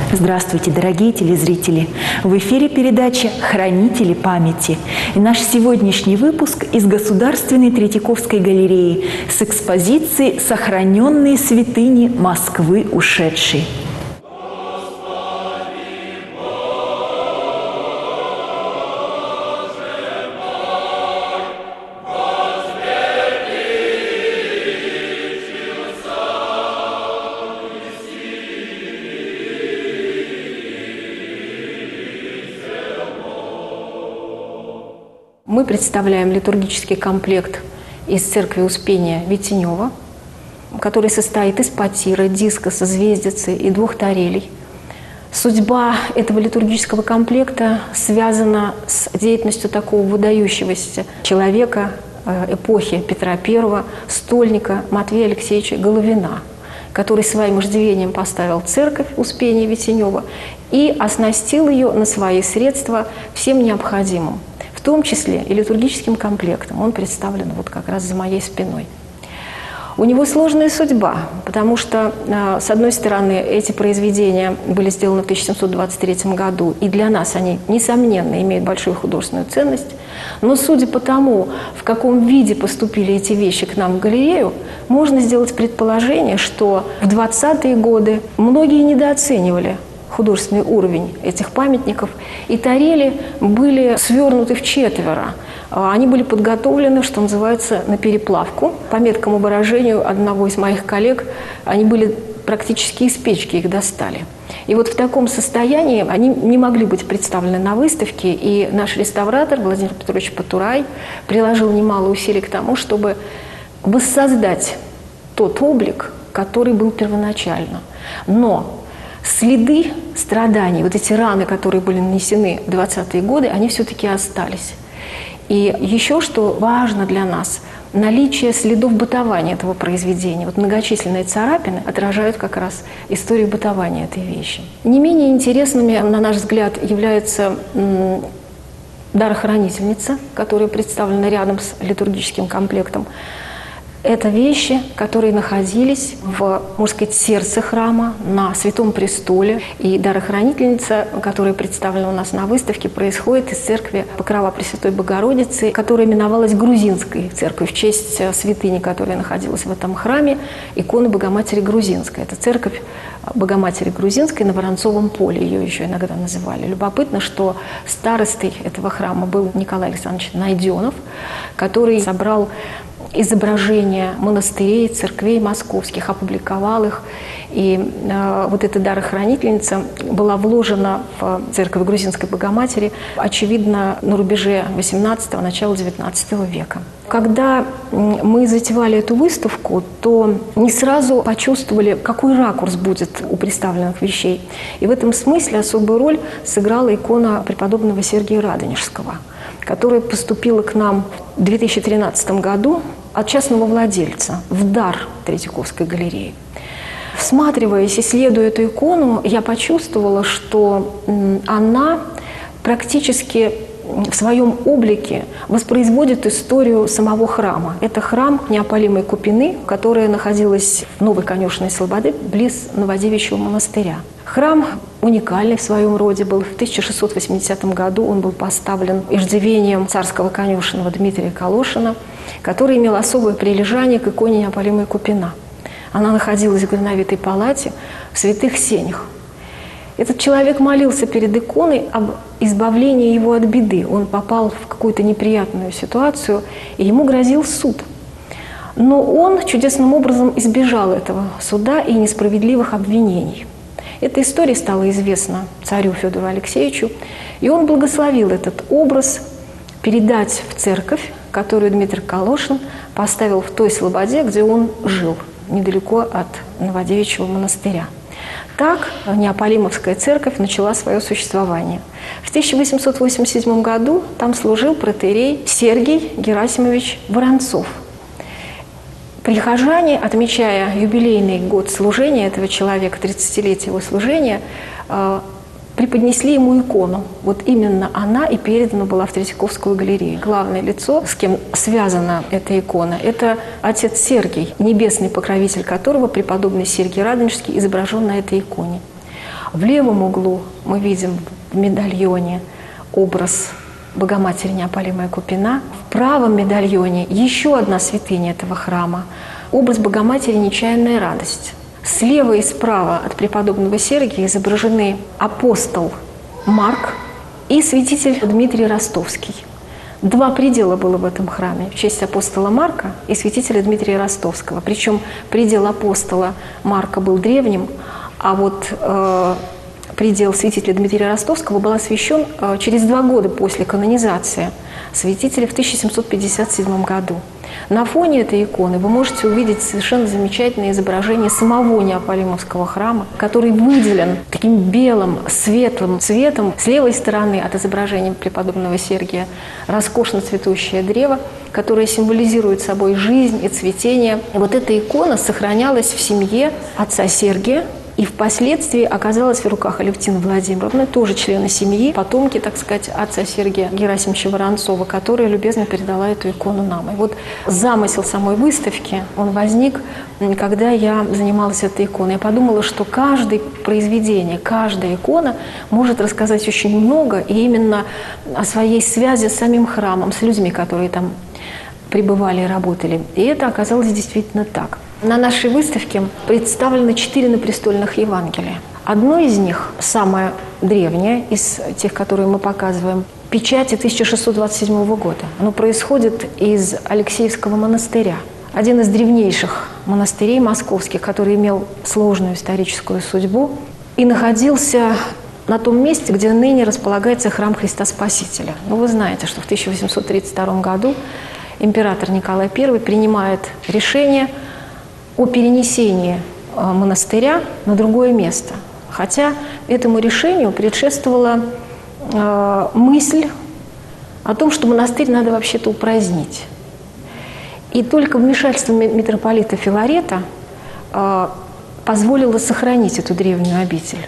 Здравствуйте, дорогие телезрители! В эфире передача «Хранители памяти». И наш сегодняшний выпуск из Государственной Третьяковской галереи с экспозиции «Сохраненные святыни Москвы ушедшей». Мы представляем литургический комплект из церкви Успения Витенева, который состоит из потира, дискоса, звездицы и 2 тарелей. Судьба этого литургического комплекта связана с деятельностью такого выдающегося человека эпохи Петра I, стольника Матвея Алексеевича Головина, который своим иждивением поставил церковь Успения Витенева и оснастил ее на свои средства всем необходимым, в том числе и литургическим комплектом. Он представлен вот как раз за моей спиной. У него сложная судьба, потому что, с одной стороны, эти произведения были сделаны в 1723 году, и для нас они, несомненно, имеют большую художественную ценность. Но судя по тому, в каком виде поступили эти вещи к нам в галерею, можно сделать предположение, что в 20-е годы многие недооценивали художественный уровень этих памятников, и тарели были свернуты вчетверо. Они были подготовлены, что называется, на переплавку. По меткому выражению одного из моих коллег, они были практически из печки, их достали. И вот в таком состоянии они не могли быть представлены на выставке, и наш реставратор Владимир Петрович Потурай приложил немало усилий к тому, чтобы воссоздать тот облик, который был первоначально. Но следы страданий, вот эти раны, которые были нанесены в 20-е годы, они все-таки остались. И еще что важно для нас – наличие следов бытования этого произведения. Вот многочисленные царапины отражают как раз историю бытования этой вещи. Не менее интересными, на наш взгляд, является дарохранительница, которая представлена рядом с литургическим комплектом. Это вещи, которые находились в, можно сказать, сердце храма, на Святом Престоле. И дарохранительница, которая представлена у нас на выставке, происходит из церкви Покрова Пресвятой Богородицы, которая именовалась Грузинской церковью в честь святыни, которая находилась в этом храме, иконы Богоматери Грузинской. Это церковь Богоматери Грузинской на Воронцовом поле, ее еще иногда называли. Любопытно, что старостой этого храма был Николай Александрович Найденов, который собрал изображения монастырей, церквей московских, опубликовал их. И вот эта дарохранительница была вложена в церковь Грузинской Богоматери, очевидно, на рубеже XVIII – начала XIX века. Когда мы затевали эту выставку, то не сразу почувствовали, какой ракурс будет у представленных вещей. И в этом смысле особую роль сыграла икона преподобного Сергия Радонежского, которая поступила к нам в 2013 году от частного владельца в дар Третьяковской галереи. Всматриваясь, исследуя эту икону, я почувствовала, что она практически в своем облике воспроизводит историю самого храма. Это храм неопалимой Купины, которая находилась в Новой Конюшенной Слободы, близ Новодевичьего монастыря. Храм уникальный в своем роде был. В 1680 году он был поставлен иждивением царского конюшенного Дмитрия Калошина, который имел особое прилежание к иконе неопалимой Купина. Она находилась в грановитой палате в святых сенях. Этот человек молился перед иконой об избавлении его от беды. Он попал в какую-то неприятную ситуацию, и ему грозил суд. Но он чудесным образом избежал этого суда и несправедливых обвинений. Эта история стала известна царю Федору Алексеевичу, и он благословил этот образ передать в церковь, которую Дмитрий Калошин поставил в той слободе, где он жил, недалеко от Новодевичьего монастыря. Так Неопалимовская церковь начала свое существование. В 1887 году там служил протоиерей Сергий Герасимович Воронцов. Прихожане, отмечая юбилейный год служения этого человека, 30-летие его служения, преподнесли ему икону. Вот именно она и передана была в Третьяковскую галерею. Главное лицо, с кем связана эта икона, это отец Сергий, небесный покровитель которого преподобный Сергий Радонежский изображен на этой иконе. В левом углу мы видим в медальоне образ Богоматери Неопалимая Купина. В правом медальоне еще одна святыня этого храма – образ Богоматери Нечаянная Радость. Слева и справа от преподобного Сергия изображены апостол Марк и святитель Дмитрий Ростовский. Два предела было в этом храме в честь апостола Марка и святителя Дмитрия Ростовского. Причем предел апостола Марка был древним, а вот предел святителя Дмитрия Ростовского был освящен через 2 года после канонизации святителя в 1757 году. На фоне этой иконы вы можете увидеть совершенно замечательное изображение самого Неопалимовского храма, который выделен таким белым, светлым цветом. С левой стороны от изображения преподобного Сергия роскошно цветущее древо, которое символизирует собой жизнь и цветение. И вот эта икона сохранялась в семье отца Сергия, и впоследствии оказалась в руках Алевтины Владимировны, тоже члена семьи, потомки, так сказать, отца Сергия Герасимовича Воронцова, которая любезно передала эту икону нам. И вот замысел самой выставки, он возник, когда я занималась этой иконой. Я подумала, что каждое произведение, каждая икона может рассказать очень много, и именно о своей связи с самим храмом, с людьми, которые там пребывали и работали. И это оказалось действительно так. На нашей выставке представлены 4 напрестольных Евангелия. Одно из них, самое древнее из тех, которые мы показываем, печати 1627 года. Оно происходит из Алексеевского монастыря. Один из древнейших монастырей московских, который имел сложную историческую судьбу и находился на том месте, где ныне располагается храм Христа Спасителя. Ну, вы знаете, что в 1832 году император Николай I принимает решение о перенесении монастыря на другое место. Хотя этому решению предшествовала мысль о том, что монастырь надо вообще-то упразднить. И только вмешательство митрополита Филарета позволило сохранить эту древнюю обитель.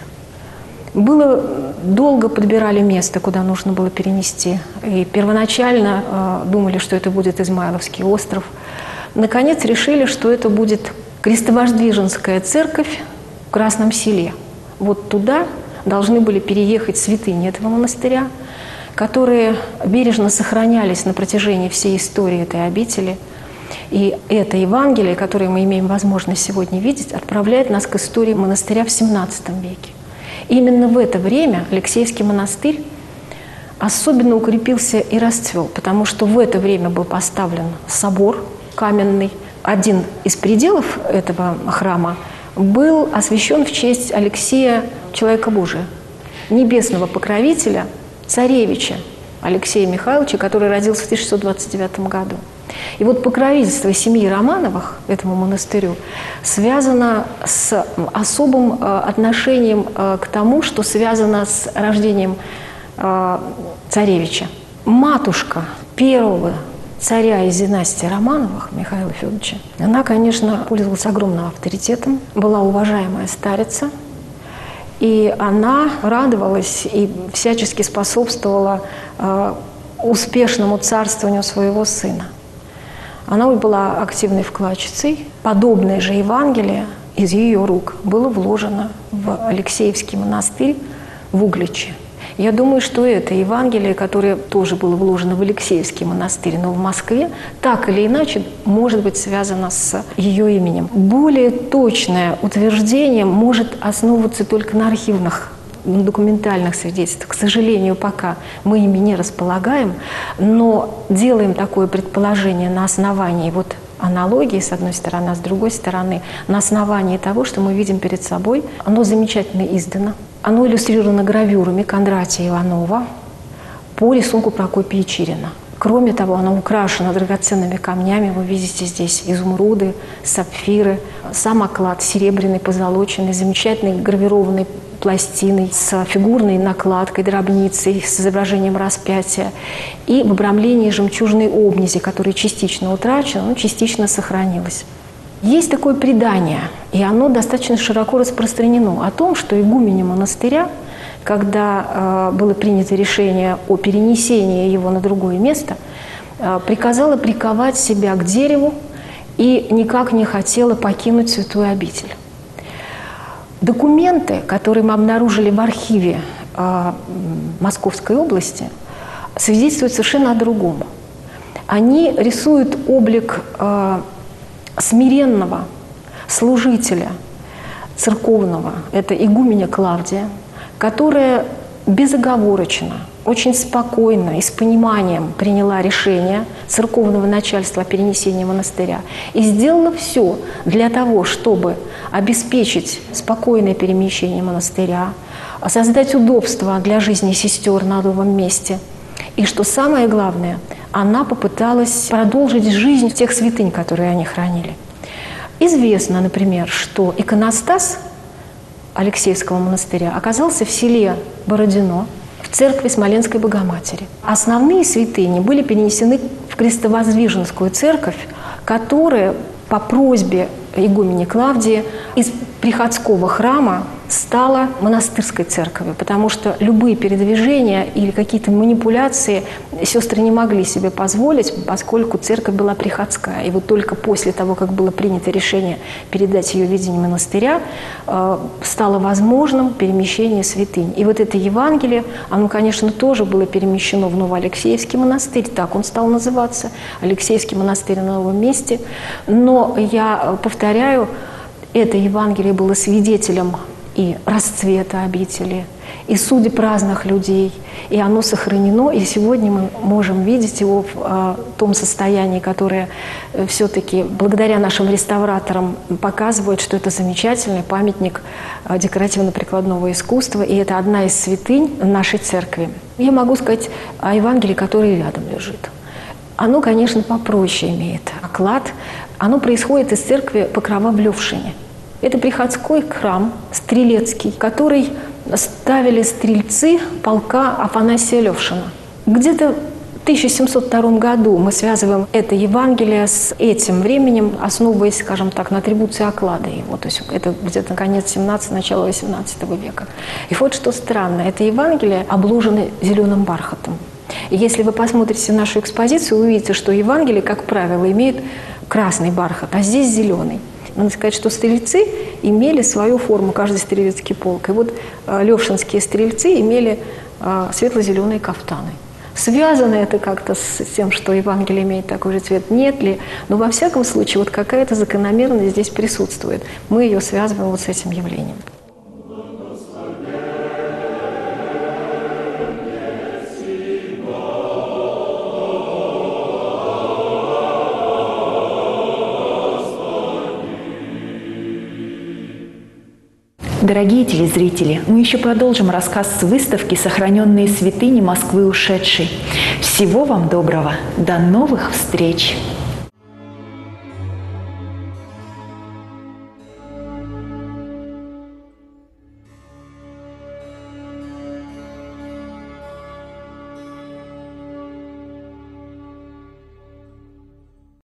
Долго подбирали место, куда нужно было перенести. И первоначально думали, что это будет Измайловский остров. Наконец решили, что это будет Крестовоздвиженская церковь в Красном Селе. Вот туда должны были переехать святыни этого монастыря, которые бережно сохранялись на протяжении всей истории этой обители. И это Евангелие, которое мы имеем возможность сегодня видеть, отправляет нас к истории монастыря в XVII веке. И именно в это время Алексеевский монастырь особенно укрепился и расцвел, потому что в это время был поставлен собор каменный. Один из пределов этого храма был освящен в честь Алексея, человека Божия, небесного покровителя, царевича Алексея Михайловича, который родился в 1629 году. И вот покровительство семьи Романовых этому монастырю связано с особым отношением к тому, что связано с рождением царевича. Матушка первого царя из династии Романовых, Михаила Федоровича, она, конечно, пользовалась огромным авторитетом, была уважаемая старица, и она радовалась и всячески способствовала успешному царствованию своего сына. Она была активной вкладчицей. Подобное же Евангелие из ее рук было вложено в Алексеевский монастырь в Угличе. Я думаю, что это Евангелие, которое тоже было вложено в Алексеевский монастырь, но в Москве, так или иначе, может быть связано с ее именем. Более точное утверждение может основываться только на архивных, документальных свидетельствах. К сожалению, пока мы ими не располагаем, но делаем такое предположение на основании вот аналогии, с одной стороны, а с другой стороны, на основании того, что мы видим перед собой. Оно замечательно издано. Оно иллюстрировано гравюрами Кондратия Иванова по рисунку Прокопия Чирина. Кроме того, оно украшено драгоценными камнями. Вы видите здесь изумруды, сапфиры, сам оклад серебряный, позолоченный, замечательной гравированной пластиной с фигурной накладкой, дробницей, с изображением распятия и в обрамлении жемчужной обнизи, которая частично утрачена, но частично сохранилась. Есть такое предание, и оно достаточно широко распространено, о том, что игуменя монастыря, когда было принято решение о перенесении его на другое место, приказала приковать себя к дереву и никак не хотела покинуть святую обитель. Документы, которые мы обнаружили в архиве Московской области, свидетельствуют совершенно о другом. Они рисуют облик смиренного служителя церковного, это игуменя Клавдия, которая безоговорочно, очень спокойно и с пониманием приняла решение церковного начальства о перенесении монастыря и сделала все для того, чтобы обеспечить спокойное перемещение монастыря, создать удобства для жизни сестер на новом месте. И что самое главное, она попыталась продолжить жизнь тех святынь, которые они хранили. Известно, например, что иконостас Алексеевского монастыря оказался в селе Бородино, в церкви Смоленской Богоматери. Основные святыни были перенесены в Крестовоздвиженскую церковь, которая по просьбе игумени Клавдии из приходского храма стала монастырской церковью, потому что любые передвижения или какие-то манипуляции сестры не могли себе позволить, поскольку церковь была приходская. И вот только после того, как было принято решение передать ее ведение монастыря, стало возможным перемещение святынь. И вот это Евангелие, оно, конечно, тоже было перемещено в Новоалексеевский монастырь, так он стал называться, Алексеевский монастырь на новом месте. Но я повторяю, это Евангелие было свидетелем и расцвета обители, и судеб разных людей, и оно сохранено, и сегодня мы можем видеть его в том состоянии, которое все-таки благодаря нашим реставраторам показывает, что это замечательный памятник декоративно-прикладного искусства, и это одна из святынь нашей церкви. Я могу сказать о Евангелии, которое рядом лежит. Оно, конечно, попроще имеет оклад. Оно происходит из церкви Покрова в Левшине. Это приходской храм стрелецкий, который ставили стрельцы полка Афанасия Левшина. Где-то в 1702 году мы связываем это Евангелие с этим временем, основываясь, скажем так, на атрибуции оклада его. То есть это где-то конец 17 начало 18 века. И вот что странно, это Евангелие обложено зеленым бархатом. И если вы посмотрите нашу экспозицию, вы увидите, что Евангелие, как правило, имеет красный бархат, а здесь зеленый. Надо сказать, что стрельцы имели свою форму, каждый стрелецкий полк. И вот левшинские стрельцы имели светло-зеленые кафтаны. Связано это как-то с тем, что Евангелие имеет такой же цвет, нет ли? Но во всяком случае вот какая-то закономерность здесь присутствует. Мы ее связываем вот с этим явлением. Дорогие телезрители, мы еще продолжим рассказ с выставки «Сохраненные святыни Москвы ушедшей». Всего вам доброго! До новых встреч!